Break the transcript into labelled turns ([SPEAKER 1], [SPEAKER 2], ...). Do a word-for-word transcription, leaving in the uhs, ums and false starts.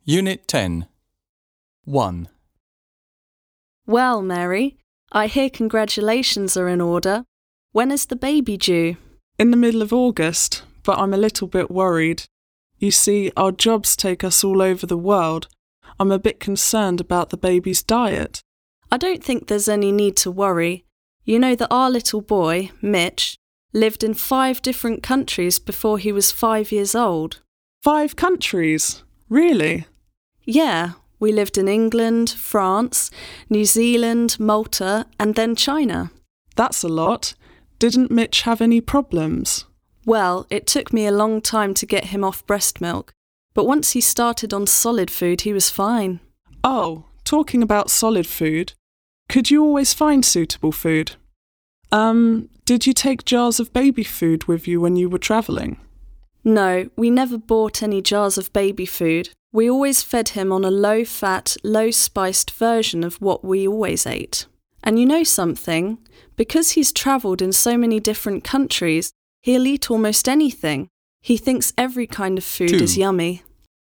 [SPEAKER 1] Unit ten. one.
[SPEAKER 2] Well, Mary, I hear congratulations are in order. When is the baby due?
[SPEAKER 3] In the middle of August, but I'm a little bit worried. You see, our jobs take us all over the world. I'm a bit concerned about the baby's diet.
[SPEAKER 2] I don't think there's any need to worry. You know that our little boy, Mitch, lived in five different countries before he was five years old.
[SPEAKER 3] Five countries? Really?
[SPEAKER 2] Yeah, we lived in England, France, New Zealand, Malta, and then China.
[SPEAKER 3] That's a lot. Didn't Mitch have any problems?
[SPEAKER 2] Well, it took me a long time to get him off breast milk, but once he started on solid food, he was fine.
[SPEAKER 3] Oh, talking about solid food, could you always find suitable food? Um, did you take jars of baby food with you when you were travelling?
[SPEAKER 2] No, we never bought any jars of baby food. We always fed him on a low-fat, low-spiced version of what we always ate. And you know something? Because he's travelled in so many different countries, he'll eat almost anything. He thinks every kind of food
[SPEAKER 1] Two.
[SPEAKER 2] is yummy.